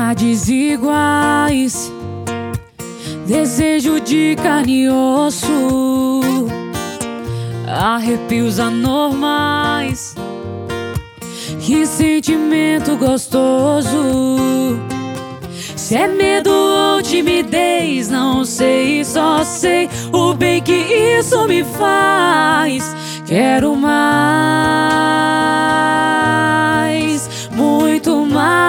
Vontades iguais, desejo de carne e osso, arrepios anormais, que sentimento gostoso. Se é medo ou timidez, não sei, só sei o bem que isso me faz. Quero mais, muito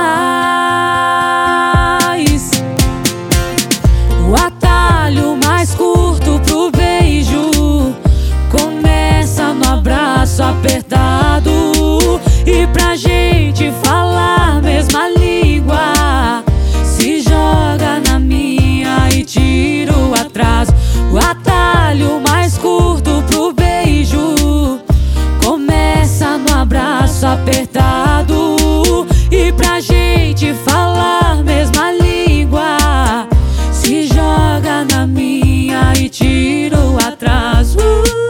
mais. O atalho mais curto pro beijo começa no abraço apertado, e pra gente falar mesma língua, se joga na minha e tira o atraso. O atalho mais curto pro beijo começa no abraço apertado, e pra gente falar mesma língua, se joga na minha e tira o atraso.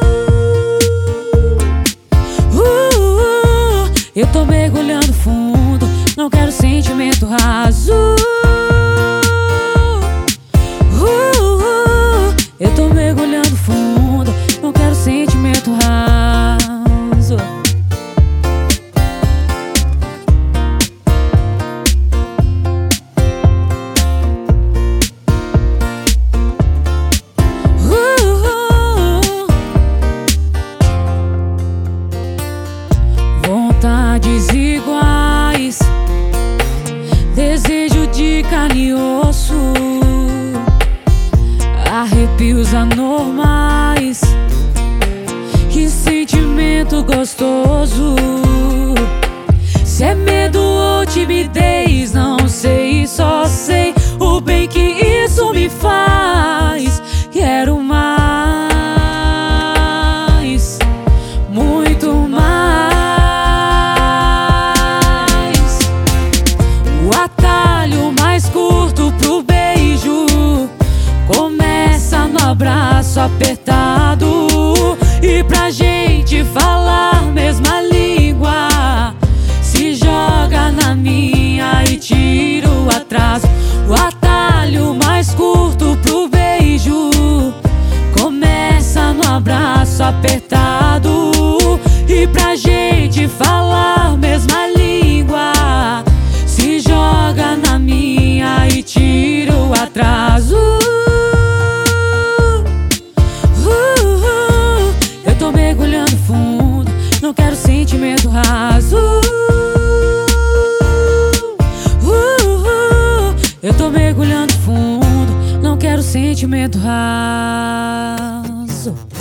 Eu tô mergulhando fundo, não quero sentimento raso. Eu tô mergulhando fundo, não quero sentimento raso. Vontades iguais, desejo de carne e osso, arrepios anormais, que sentimento gostoso. Se é medo ou timidez, não sei, só sei o bem que isso me faz. Quero mais, muito mais. O atalho mais curto pro beijo começa no abraço apertado, e pra gente falar mesma língua, se joga na minha e tira o atraso. O atalho mais curto pro beijo começa no abraço apertado, e pra gente falar mesma língua, se joga na minha e tira o atraso. Eu tô mergulhando fundo, não quero sentimento raso. Eu tô mergulhando fundo, não quero sentimento raso.